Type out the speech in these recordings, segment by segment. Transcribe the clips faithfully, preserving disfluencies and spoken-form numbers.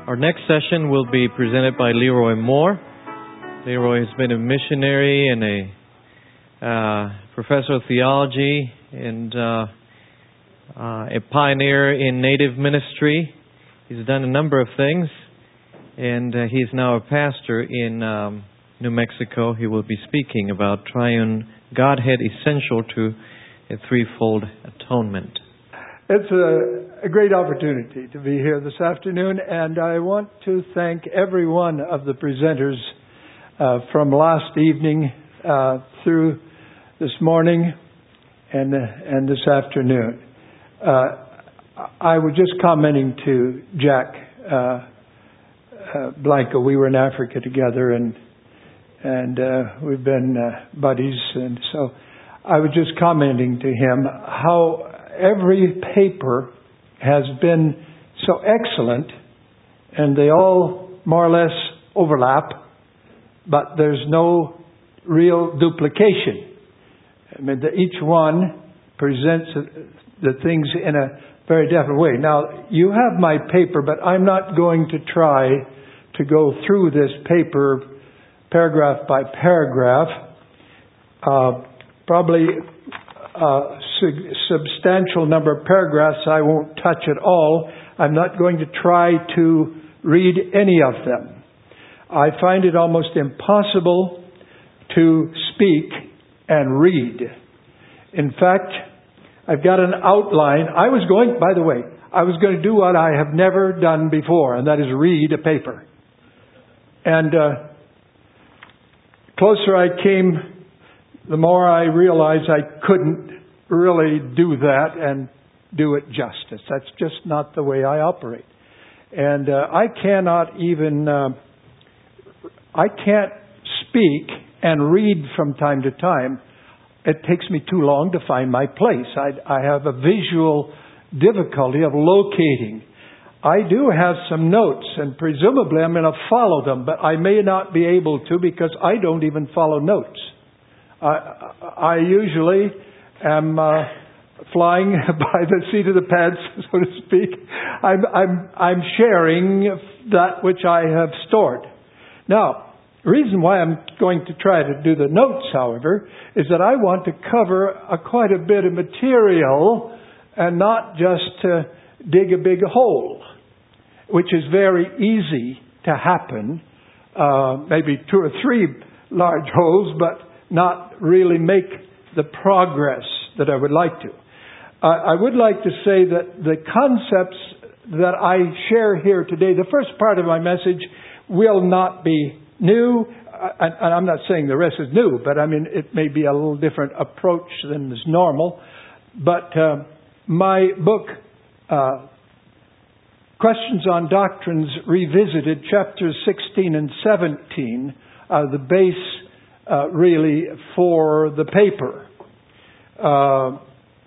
Our next session will be presented by Leroy Moore. Leroy has been a missionary and a uh, professor of theology and uh, uh, a pioneer in native ministry. He's done a number of things, and uh, he's now a pastor in um, New Mexico. He will be speaking about triune Godhead essential to a threefold atonement. It's a, a great opportunity to be here this afternoon, and I want to thank every one of the presenters uh, from last evening uh, through this morning and, uh, and this afternoon. Uh, I was just commenting to Jack uh, uh, Blanco. We were in Africa together, and and uh, we've been uh, buddies, and so I was just commenting to him how every paper has been so excellent, and they all more or less overlap, but there's no real duplication. I mean, the, each one presents the things in a very different way. Now, you have my paper, but I'm not going to try to go through this paper paragraph by paragraph. Uh, probably a substantial number of paragraphs I won't touch at all. I'm not going to try to read any of them. I find it almost impossible to speak and read. In fact, I've got an outline. I was going, by the way, I was going to do what I have never done before, and that is read a paper. And uh, closer I came, the more I realized I couldn't really do that and do it justice. That's just not the way I operate. And uh, I cannot even, uh, I can't speak and read from time to time. It takes me too long to find my place. I, I have a visual difficulty of locating. I do have some notes, and presumably I'm going to follow them, but I may not be able to because I don't even follow notes. I, I usually am uh, flying by the seat of the pants, so to speak. I'm, I'm, I'm sharing that which I have stored. Now, the reason why I'm going to try to do the notes, however, is that I want to cover a, quite a bit of material and not just to dig a big hole, which is very easy to happen. Uh, maybe two or three large holes, but not really make the progress that I would like to. Uh, I would like to say that the concepts that I share here today, the first part of my message will not be new, uh, and, and I'm not saying the rest is new, but I mean it may be a little different approach than is normal. But uh, my book, uh, Questions on Doctrines Revisited, chapters sixteen and seventeen, are the base Uh, really for the paper. Uh,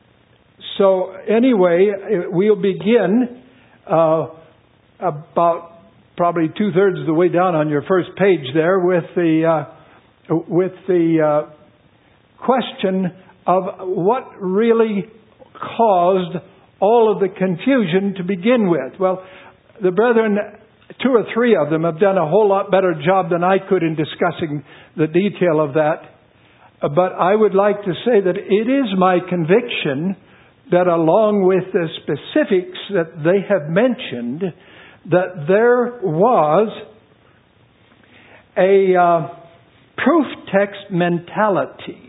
so anyway, we'll begin uh, about probably two-thirds of the way down on your first page there with the uh, with the uh, question of what really caused all of the confusion to begin with. Well, the brethren, two or three of them have done a whole lot better job than I could in discussing the detail of that. But I would like to say that it is my conviction that along with the specifics that they have mentioned, that there was a uh, proof text mentality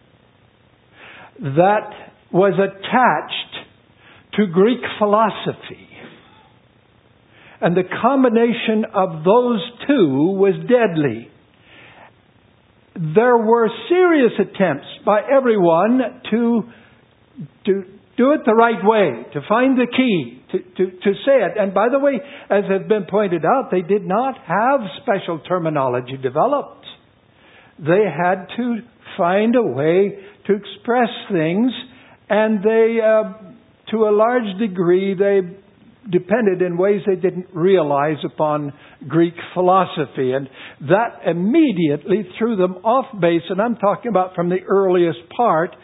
that was attached to Greek philosophy. And the combination of those two was deadly. There were serious attempts by everyone to, to do it the right way, to find the key, to, to, to say it. And by the way, as has been pointed out, they did not have special terminology developed. They had to find a way to express things, and they, uh, to a large degree, they depended in ways they didn't realize upon Greek philosophy. And that immediately threw them off base. And I'm talking about from the earliest part,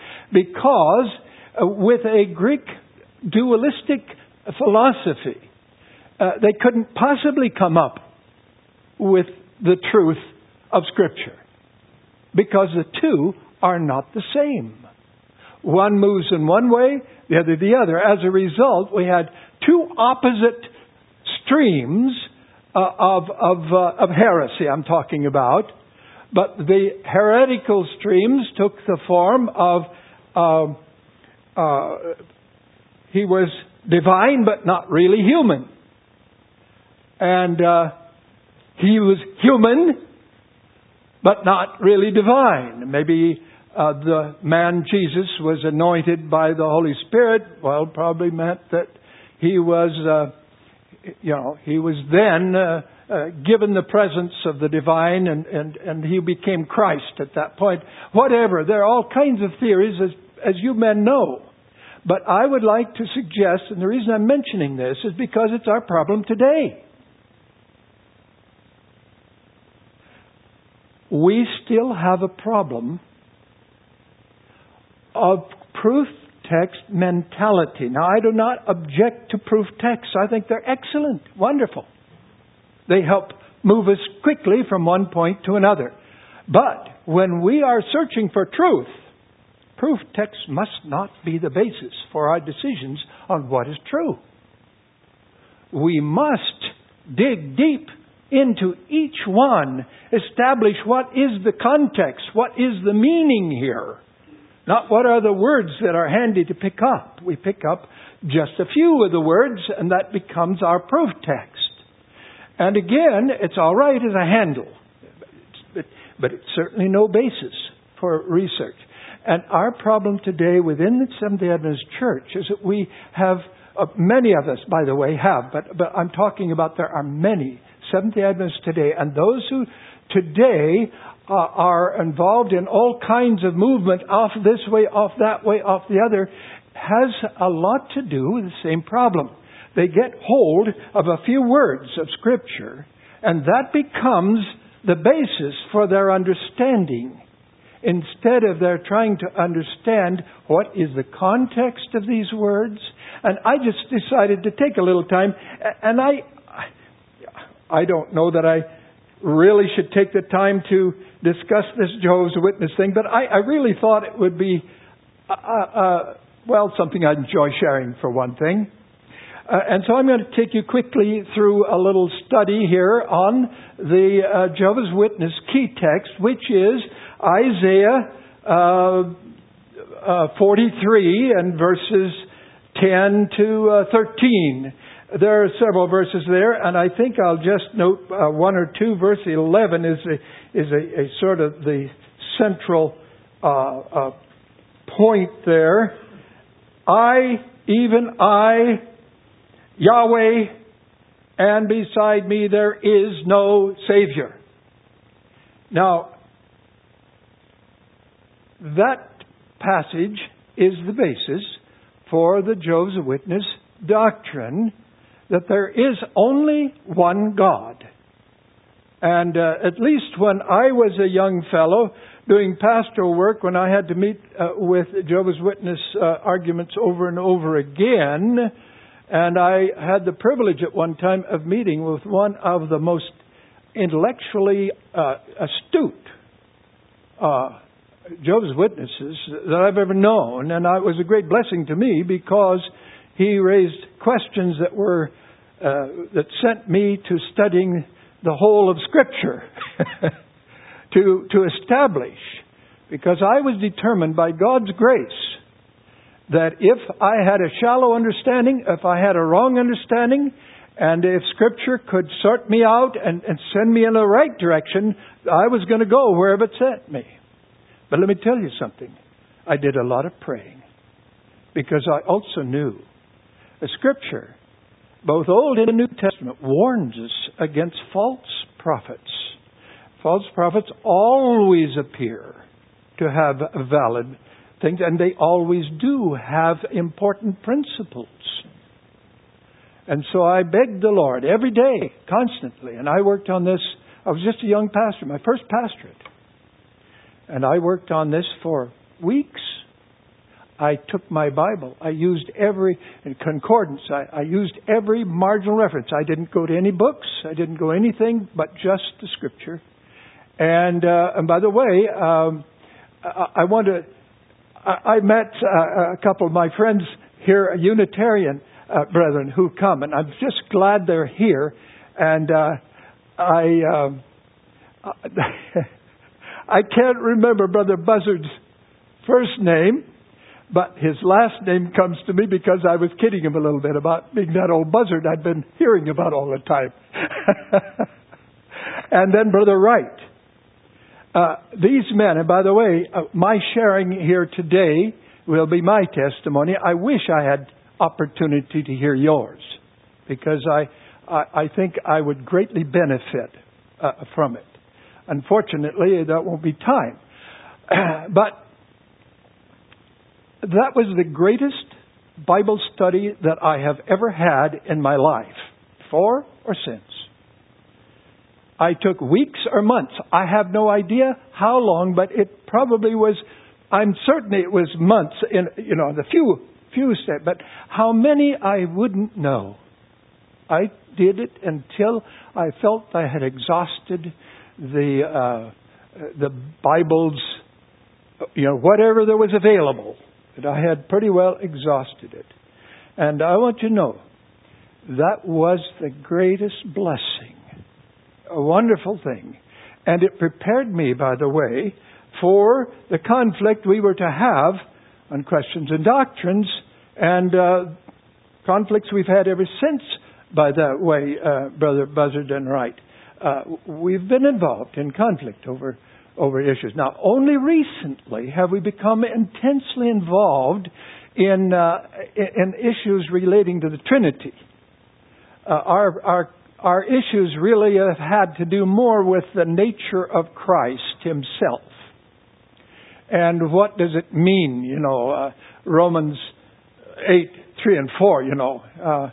because uh, with a Greek dualistic philosophy, uh, they couldn't possibly come up with the truth of Scripture, because the two are not the same. One moves in one way, the other the other. As a result, we had two opposite streams uh, of of, uh, of heresy I'm talking about. But the heretical streams took the form of uh, uh, he was divine but not really human. And uh, he was human but not really divine. Maybe uh, the man Jesus was anointed by the Holy Spirit. Well, probably meant that he was, uh, you know, he was then uh, uh, given the presence of the divine, and, and, and he became Christ at that point. Whatever. There are all kinds of theories, as, as you men know. But I would like to suggest, and the reason I'm mentioning this is because it's our problem today. We still have a problem of proof text mentality. Now, I do not object to proof texts. I think they're excellent, wonderful. They help move us quickly from one point to another. But when we are searching for truth, proof texts must not be the basis for our decisions on what is true. We must dig deep into each one, establish what is the context, what is the meaning here. Not what are the words that are handy to pick up. We pick up just a few of the words, and that becomes our proof text. And again, it's all right as a handle, but, but it's certainly no basis for research. And our problem today within the Seventh-day Adventist Church is that we have, uh, many of us, by the way, have, but, but I'm talking about there are many Seventh-day Adventists today, and those who today uh, are involved in all kinds of movement, off this way, off that way, off the other, has a lot to do with the same problem. They get hold of a few words of Scripture, and that becomes the basis for their understanding, instead of their trying to understand what is the context of these words. And I just decided to take a little time, and I I don't know that I really should take the time to discuss this Jehovah's Witness thing, but I, I really thought it would be, uh, uh, well, something I'd enjoy sharing for one thing. Uh, and so I'm going to take you quickly through a little study here on the uh, Jehovah's Witness key text, which is Isaiah uh, uh, forty-three and verses ten to uh, thirteen. There are several verses there, and I think I'll just note uh, one or two. Verse eleven is a, is a, a sort of the central uh, uh, point there. I, even I, Yahweh, and beside me there is no Savior. Now, that passage is the basis for the Jehovah's Witness doctrine that there is only one God. And uh, at least when I was a young fellow doing pastoral work, when I had to meet uh, with Jehovah's Witness uh, arguments over and over again, and I had the privilege at one time of meeting with one of the most intellectually uh, astute uh, Jehovah's Witnesses that I've ever known, and it was a great blessing to me because he raised questions that were uh, that sent me to studying the whole of Scripture to to establish, because I was determined by God's grace that if I had a shallow understanding, if I had a wrong understanding, and if Scripture could sort me out and, and send me in the right direction, I was going to go wherever it sent me. But let me tell you something. I did a lot of praying, because I also knew the Scripture, both Old and New Testament, warns us against false prophets. False prophets always appear to have valid things, and they always do have important principles. And so I begged the Lord every day, constantly, and I worked on this. I was just a young pastor, my first pastorate. And I worked on this for weeks. I took my Bible. I used every in concordance. I, I used every marginal reference. I didn't go to any books. I didn't go anything but just the Scripture. And uh, and by the way, um, I, I want to. I, I met uh, a couple of my friends here, Unitarian uh, brethren, who come, and I'm just glad they're here. And uh, I um, I can't remember Brother Buzzard's first name. But his last name comes to me because I was kidding him a little bit about being that old buzzard I'd been hearing about all the time. And then Brother Wright. Uh, these men, and by the way, uh, my sharing here today will be my testimony. I wish I had opportunity to hear yours, because I, I, I think I would greatly benefit uh, from it. Unfortunately, that won't be time. Uh, but that was the greatest Bible study that I have ever had in my life, before or since. I took weeks or months. I have no idea how long, but it probably was, I'm certain it was months in, you know, the few, few steps, but how many I wouldn't know. I did it until I felt I had exhausted the, uh, the Bible's, you know, whatever there was available. That I had pretty well exhausted it. And I want you to know, that was the greatest blessing. A wonderful thing. And it prepared me, by the way, for the conflict we were to have on questions and doctrines, and uh, conflicts we've had ever since, by that way, uh, Brother Buzzard and Wright. Uh, we've been involved in conflict over over issues. Now, only recently have we become intensely involved in uh, in issues relating to the Trinity. Uh, our our our issues really have had to do more with the nature of Christ Himself. And what does it mean? You know, uh, Romans eight, three and four, you know, uh,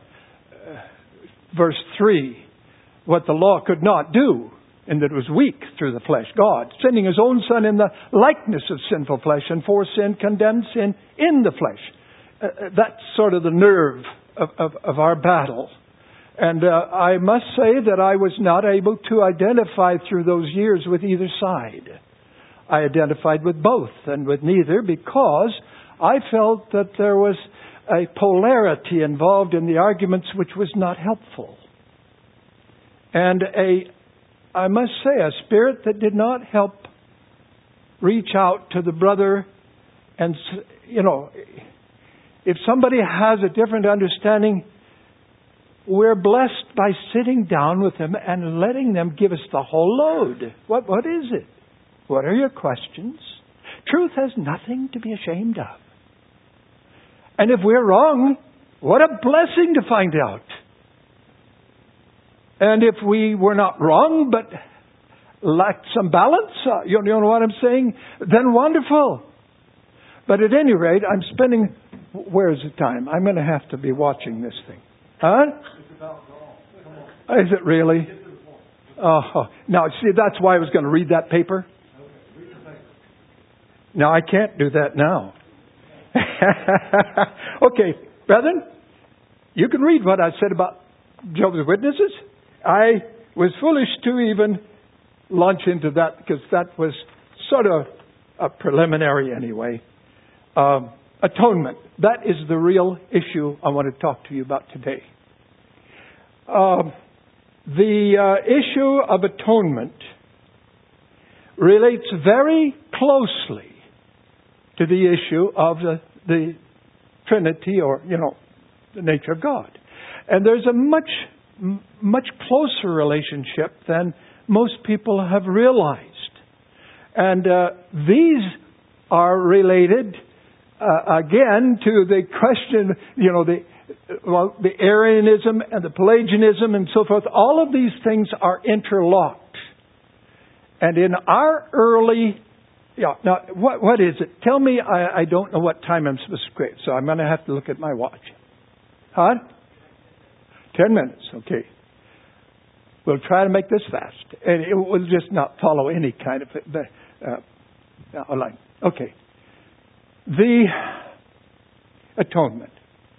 verse three, what the law could not do, and that it was weak through the flesh. God, sending His own Son in the likeness of sinful flesh, and for sin condemned sin in the flesh. Uh, that's sort of the nerve of, of, of our battle. And uh, I must say that I was not able to identify through those years with either side. I identified with both and with neither, because I felt that there was a polarity involved in the arguments which was not helpful. And a I must say, a spirit that did not help reach out to the brother. And, you know, if somebody has a different understanding, we're blessed by sitting down with them and letting them give us the whole load. What, what is it? What are your questions? Truth has nothing to be ashamed of. And if we're wrong, what a blessing to find out. And if we were not wrong, but lacked some balance, uh, you know what I'm saying? Then wonderful. But at any rate, I'm spending... Where is the time? I'm going to have to be watching this thing. Huh? It's about all. Come on. Is it really? Oh, now, see, that's why I was going to read that paper. Okay, read the paper. Now, I can't do that now. Okay, brethren, you can read what I said about Jehovah's Witnesses. I was foolish to even launch into that, because that was sort of a preliminary anyway. Um, atonement. That is the real issue I want to talk to you about today. Um, the uh, issue of atonement relates very closely to the issue of the, the Trinity, or, you know, the nature of God. And there's a much much closer relationship than most people have realized. And uh, these are related, uh, again, to the question, you know, the well, the Arianism and the Pelagianism and so forth. All of these things are interlocked. And in our early... Yeah, now, what what is it? Tell me, I, I don't know what time I'm supposed to quit, so I'm going to have to look at my watch. Huh? Ten minutes, okay. We'll try to make this fast. And it will just not follow any kind of uh, uh, line. Okay. The atonement.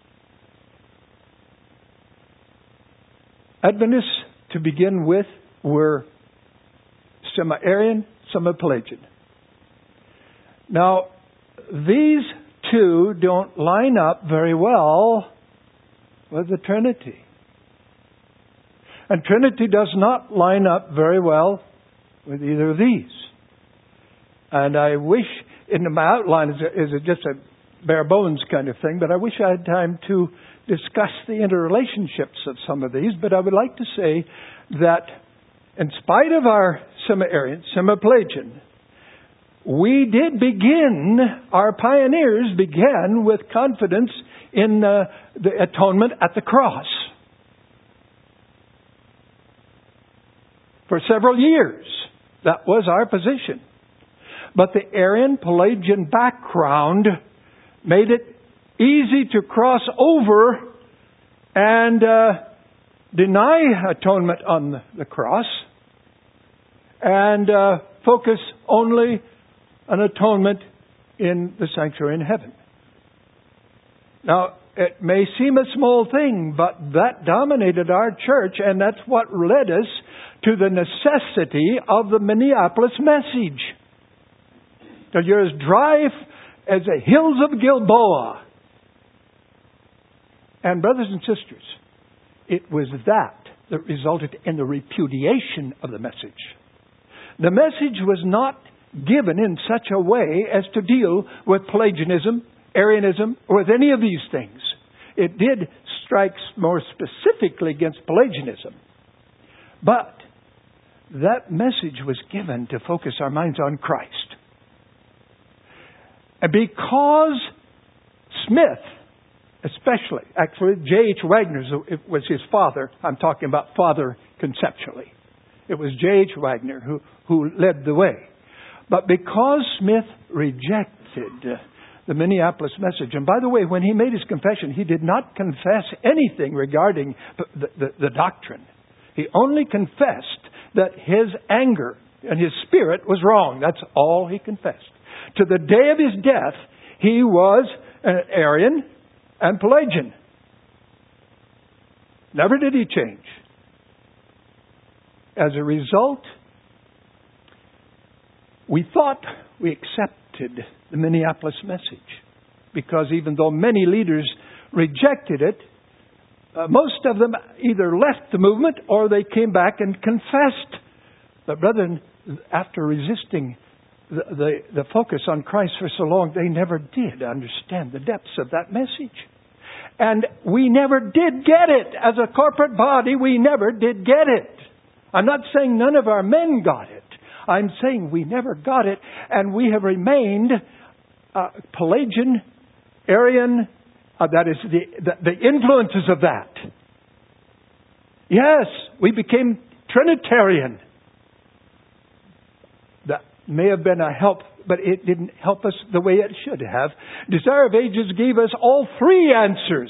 Adventists, to begin with, were semi-Arian, semi-Pelagian. Now, these two don't line up very well with the Trinity. And Trinity does not line up very well with either of these. And I wish, in my outline, is it just a bare bones kind of thing, but I wish I had time to discuss the interrelationships of some of these. But I would like to say that in spite of our semi-Arian, semi-Pelagian, we did begin, our pioneers began with confidence in uh, the atonement at the cross. For several years, that was our position. But the Arian-Pelagian background made it easy to cross over and uh, deny atonement on the cross and uh, focus only on atonement in the sanctuary in heaven. Now, it may seem a small thing, but that dominated our church, and that's what led us to the necessity of the Minneapolis message. That you're as dry as the hills of Gilboa. And brothers and sisters, it was that that resulted in the repudiation of the message. The message was not given in such a way as to deal with Pelagianism, Arianism, or with any of these things. It did strike more specifically against Pelagianism. But that message was given to focus our minds on Christ. And because Smith, especially, actually J H Wagner was his father. I'm talking about father conceptually. It was J H Wagner who, who led the way. But because Smith rejected the Minneapolis message, and by the way, when he made his confession, he did not confess anything regarding the, the, the doctrine. He only confessed that his anger and his spirit was wrong. That's all he confessed. To the day of his death, he was an Arian and Pelagian. Never did he change. As a result, we thought we accepted the Minneapolis message, because even though many leaders rejected it, uh, most of them either left the movement or they came back and confessed. But brethren, after resisting the, the, the focus on Christ for so long, they never did understand the depths of that message. And we never did get it. As a corporate body, we never did get it. I'm not saying none of our men got it. I'm saying we never got it, and we have remained uh, Pelagian, Arian, uh, that is the, the, the influences of that. Yes, we became Trinitarian. That may have been a help, but it didn't help us the way it should have. Desire of Ages gave us all three answers.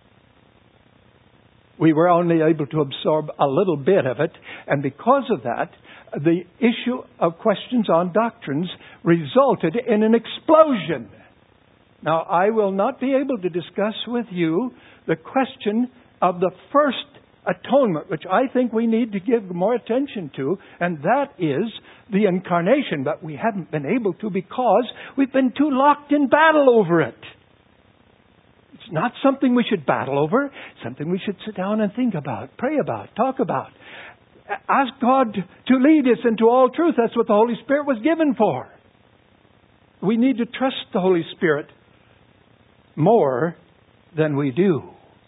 We were only able to absorb a little bit of it, and because of that, the issue of questions on doctrines resulted in an explosion. Now, I will not be able to discuss with you the question of the first atonement, which I think we need to give more attention to, and that is the incarnation. But we haven't been able to because we've been too locked in battle over it. It's not something we should battle over. It's something we should sit down and think about, pray about, talk about. Ask God to lead us into all truth. That's what the Holy Spirit was given for. We need to trust the Holy Spirit more than we do.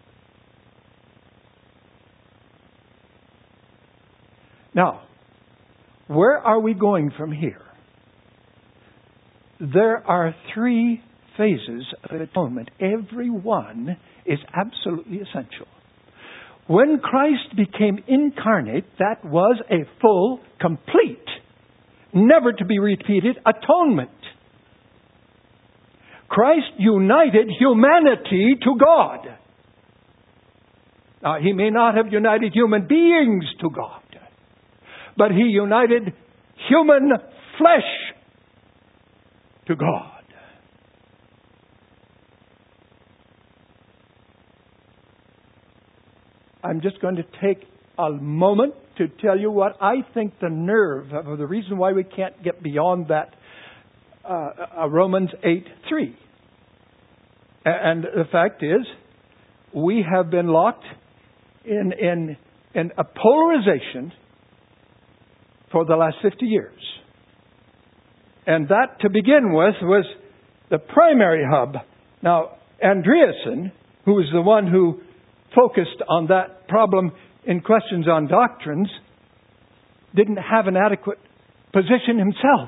Now, where are we going from here? There are three phases of atonement. Every one is absolutely essential. When Christ became incarnate, that was a full, complete, never to be repeated atonement. Christ united humanity to God. Now, He may not have united human beings to God, but He united human flesh to God. I'm just going to take a moment to tell you what I think the nerve of the reason why we can't get beyond that uh, Romans eight three. And the fact is, we have been locked in, in, in a polarization for the last fifty years. And that, to begin with, was the primary hub. Now, Andreasen, who was the one who focused on that problem in Questions on Doctrines, didn't have an adequate position himself.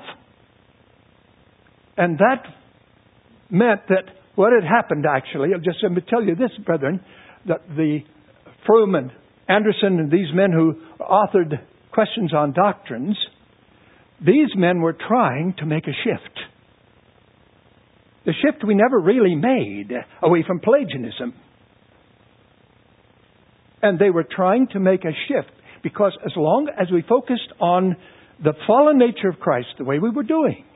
And that meant that what had happened, actually, I'll just let me tell you this, brethren, that the Fromm and Anderson and these men who authored Questions on Doctrines, these men were trying to make a shift. The shift we never really made away from Pelagianism. And they were trying to make a shift because as long as we focused on the fallen nature of Christ the way we were doing,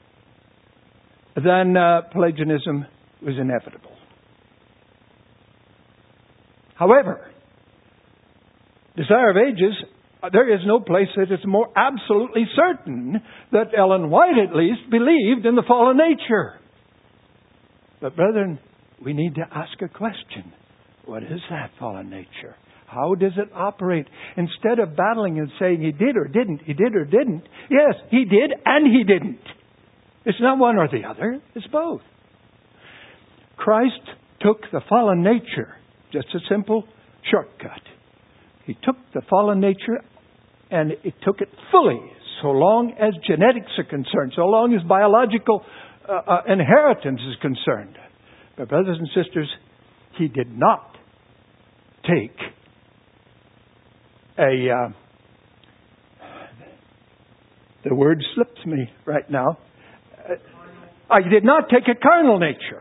then uh, Pelagianism was inevitable. However, Desire of Ages, there is no place that is more absolutely certain that Ellen White at least believed in the fallen nature. But brethren, we need to ask a question. What is that fallen nature? How does it operate? Instead of battling and saying he did or didn't, he did or didn't. Yes, he did and he didn't. It's not one or the other. It's both. Christ took the fallen nature, just a simple shortcut. He took the fallen nature and he took it fully, so long as genetics are concerned, so long as biological uh, uh, inheritance is concerned. But brothers and sisters, he did not take a... Uh, the word slips me right now. Uh, I did not take a carnal nature.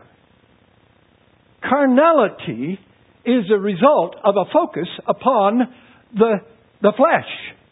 Carnality is a result of a focus upon the, the flesh.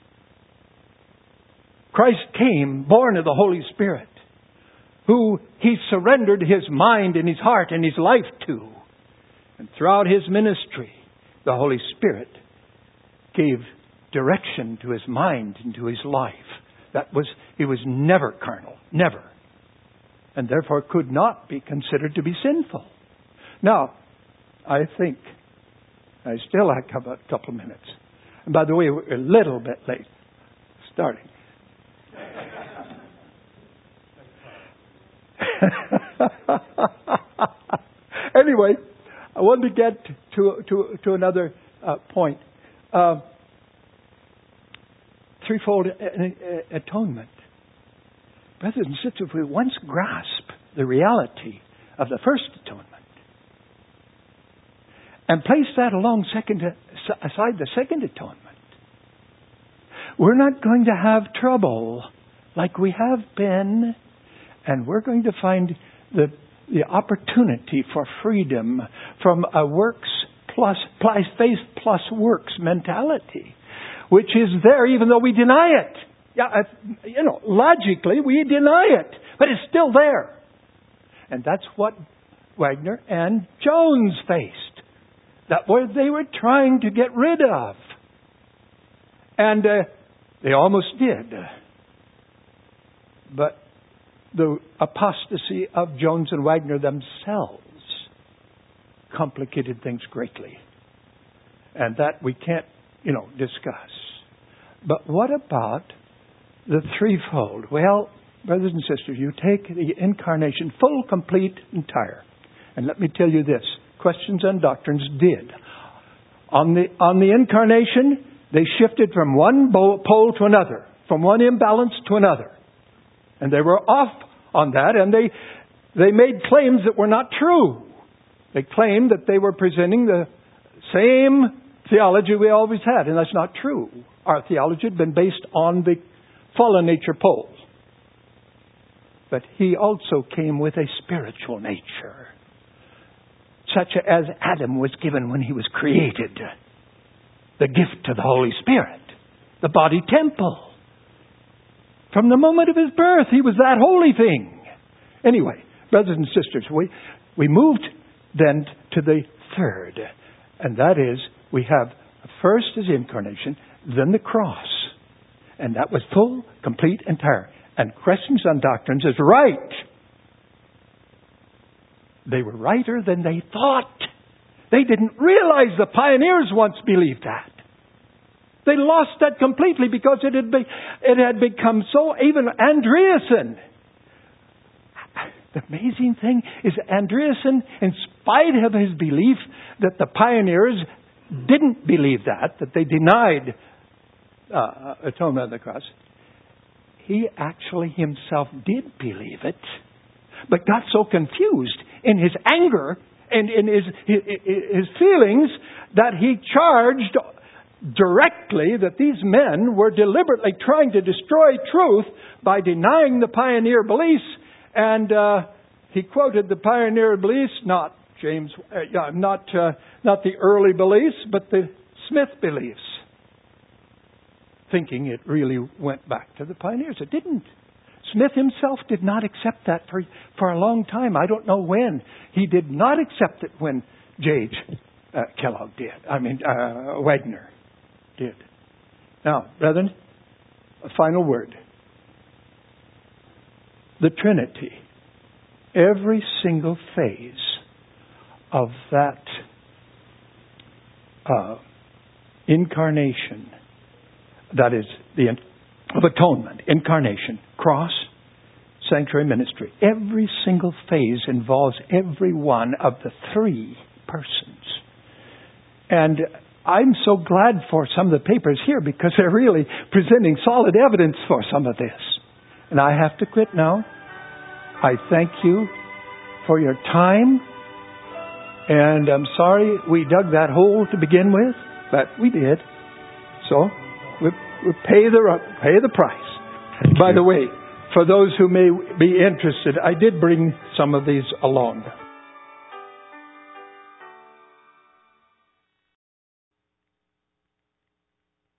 Christ came, born of the Holy Spirit, who He surrendered His mind and His heart and His life to. And throughout His ministry, the Holy Spirit gave direction to His mind and to His life. That was, He was never carnal, never. And therefore could not be considered to be sinful. Now, I think, I still have a couple of minutes. And by the way, we're a little bit late starting. Anyway, I want to get to to, to another uh, point. Uh, threefold atonement. Brothers and sisters, if we once grasp the reality of the first atonement and place that along second, aside the second atonement, we're not going to have trouble like we have been, and we're going to find the the opportunity for freedom from a works plus, plus faith plus works mentality, which is there even though we deny it. Yeah, you know, logically we deny it, but it's still there. And that's what Wagner and Jones faced. That what they were trying to get rid of. And uh, they almost did. But the apostasy of Jones and Wagner themselves complicated things greatly. And that we can't, you know, discuss. But what about the threefold? Well, brothers and sisters, you take the incarnation full, complete, entire. And let me tell you this. Questions and Doctrines did. On the, on the incarnation, they shifted from one pole to another. From one imbalance to another. And they were off on that, and they they made claims that were not true. They claimed that they were presenting the same theology we always had, and that's not true. Our theology had been based on the fallen nature pole. But he also came with a spiritual nature, such as Adam was given when he was created. The gift of the Holy Spirit, the body temple. From the moment of his birth, he was that holy thing. Anyway, brothers and sisters, we, we moved then to the third. And that is, we have First is the incarnation, then the cross. And that was full, complete, entire. And Questions on Doctrines is right. They were righter than they thought. They didn't realize the pioneers once believed that. They lost that completely because it had, be, it had become so, even Andreasen. The amazing thing is Andreasen, in spite of his belief that the pioneers didn't believe that, that they denied uh, atonement of the cross, he actually himself did believe it, but got so confused in his anger and in his, his, his feelings that he charged directly that these men were deliberately trying to destroy truth by denying the pioneer beliefs. And uh, he quoted the pioneer beliefs, not James, uh, not uh, not the early beliefs, but the Smith beliefs, thinking it really went back to the pioneers. It didn't. Smith himself did not accept that for for a long time. I don't know when. He did not accept it when J H Uh, Kellogg did. I mean, uh, Wagner did. Now, brethren, a final word. The Trinity. Every single phase of that uh, incarnation, that is, the of atonement, incarnation, cross, sanctuary, ministry. Every single phase involves every one of the three persons. And I'm so glad for some of the papers here because they're really presenting solid evidence for some of this. And I have to quit now. I thank you for your time. And I'm sorry we dug that hole to begin with, but we did. So we, we pay the pay the price. Thank By you. the way, for those who may be interested, I did bring some of these along.